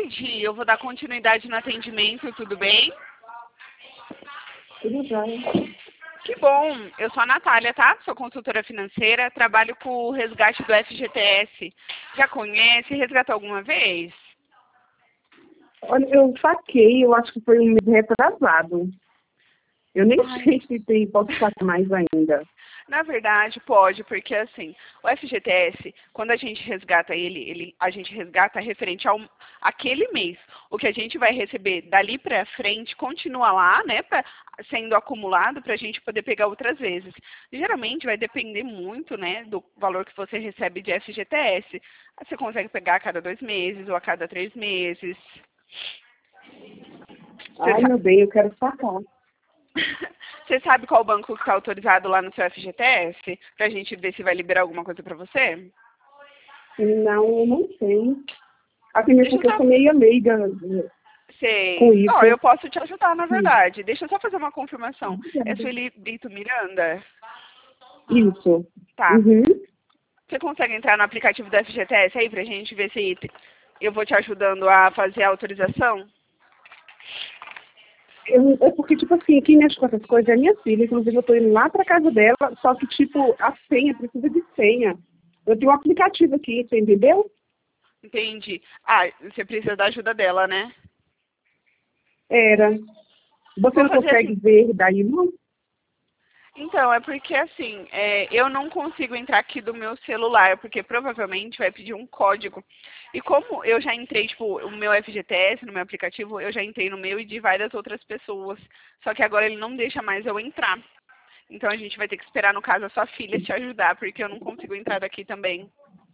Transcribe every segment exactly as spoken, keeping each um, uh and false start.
Oi, Di, eu vou dar continuidade no atendimento, tudo bem? Tudo bem. Que bom, eu sou a Natália, tá? Sou consultora financeira, trabalho com o resgate do F G T S. Já conhece? Resgatou alguma vez? Olha, eu saquei, eu acho que foi um mês retrasado. Eu nem Ai. sei se tem, posso sacar mais ainda. Na verdade, pode, porque assim, o F G T S, quando a gente resgata ele, ele a gente resgata referente ao aquele mês. O que a gente vai receber dali para frente continua lá, né, pra, sendo acumulado para a gente poder pegar outras vezes. Geralmente vai depender muito, né, do valor que você recebe de F G T S. Você consegue pegar a cada dois meses ou a cada três meses. Você Ai, sa- meu bem, eu quero sacar. Você sabe qual banco que está autorizado lá no seu F G T S? Para a gente ver se vai liberar alguma coisa para você? Não, eu não sei. Assim, mesmo Deixa eu porque eu só... sou meio leiga eh, com Sei. Ó, isso. eu posso te ajudar, na Hum. verdade. Deixa eu só fazer uma confirmação. É Obrigada. Sueli Brito Miranda? Isso. Tá. Uhum. Você consegue entrar no aplicativo do F G T S aí pra gente ver se eu vou te ajudando a fazer a autorização? Eu, é porque, tipo assim, quem mexe com essas coisas é minha filha. Inclusive, eu tô indo lá pra casa dela, só que, tipo, a senha, precisa de senha. Eu tenho um aplicativo aqui, você entendeu? Entendi. Ah, você precisa da ajuda dela, né? Era. Você Vou não fazer consegue assim. ver daí, não? Então, é porque assim, é, eu não consigo entrar aqui do meu celular, porque provavelmente vai pedir um código. E como eu já entrei, tipo, o meu F G T S no meu aplicativo, eu já entrei no meu e de várias outras pessoas. Só que agora ele não deixa mais eu entrar. Então a gente vai ter que esperar, no caso, a sua filha te ajudar, porque eu não consigo entrar daqui também.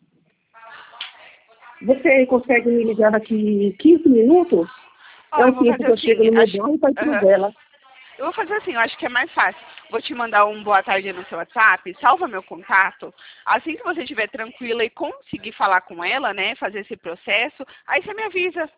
Você consegue me ligar daqui quinze minutos? Ó, É eu o vou tempo fazer que eu chego assim, no meu acho... bairro e para pro Aham. dela. Eu vou fazer assim, eu acho que é mais fácil. Vou te mandar um boa tarde no seu WhatsApp, salva meu contato. Assim que você estiver tranquila e conseguir falar com ela, né, fazer esse processo, aí você me avisa.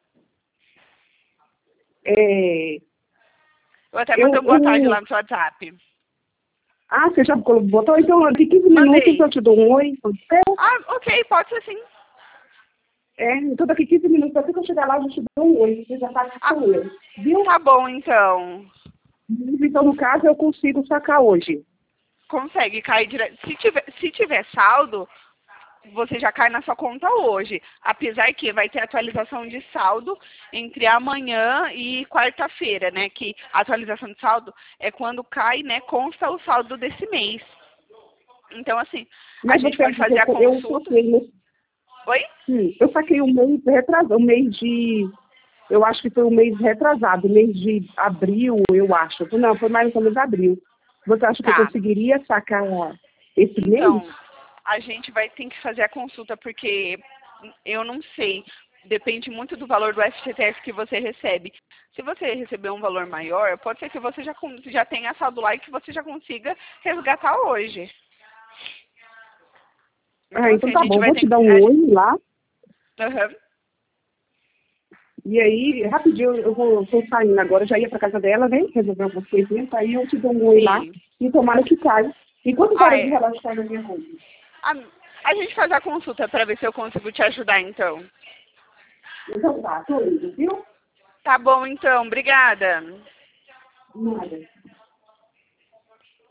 É, Eu até eu, mandei um boa tarde o... lá no seu WhatsApp. Ah, você já botou? Então, daqui quinze minutos Mandei. eu te dou um oi. Pode ser? Ah, ok, pode ser sim. É, então daqui quinze minutos, assim que eu chegar lá, eu te dou um oi. Você já tá Ah, com ele. Viu? tá bom, então. Então, no caso, eu consigo sacar hoje. Consegue cair direto. Se tiver, se tiver saldo, você já cai na sua conta hoje. Apesar que vai ter atualização de saldo entre amanhã e quarta-feira, né? Que a atualização de saldo é quando cai, né? Consta o saldo desse mês. Então, assim, a Mas gente você pode acha que fazer a eu, eu consulta. saquei, né? Oi? Hum, eu saquei um mês retrasado, um mês de... Eu acho que foi um mês retrasado, mês de abril, eu acho. Não, foi mais ou menos abril. Você acha que eu Tá. conseguiria sacar esse mês? Então, a gente vai ter que fazer a consulta, porque eu não sei. Depende muito do valor do F G T S que você recebe. Se você receber um valor maior, pode ser que você já, con- já tenha saldo lá e que você já consiga resgatar hoje. Então, Ah, então assim, a tá gente bom. vai Vou ter te que... dar a um gen- oi lá. Aham. E aí, rapidinho, eu vou, tô saindo agora. Já ia pra casa dela, né? Resolver algumas coisinhas. Aí eu te dou um oi lá. Sim. E tomara que caia. E quantas Ah, horas de é. relógio tá na minha conta? A, a gente faz a consulta para ver se eu consigo te ajudar, então. Então tá, tô indo, viu? Tá bom, então. Obrigada. Nada.